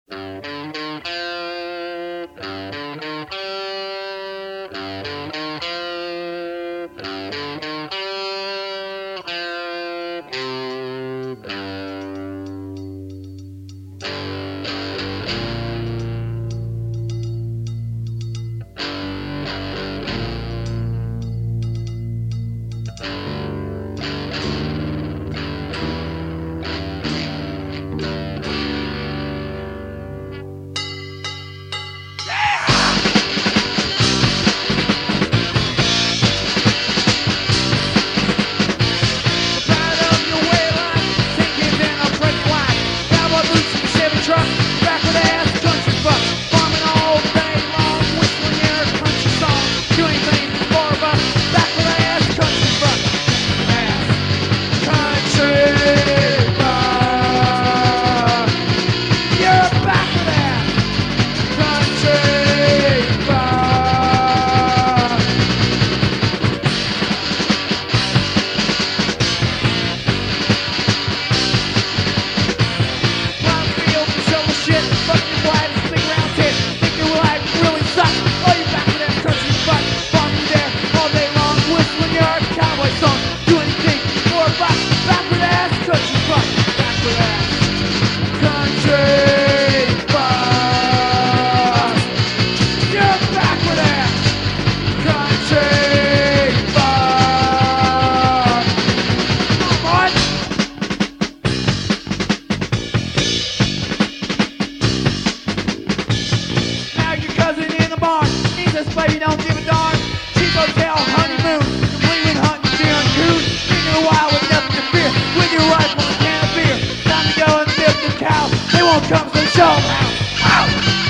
Baby, don't give a darn. Cheap hotel, honeymoon, Cleveland hunting, deer and coon. Being in the wild with nothing to fear. With your rifle and a can of beer. Time to go and milk the cow. They won't come, so show 'em how. Ow!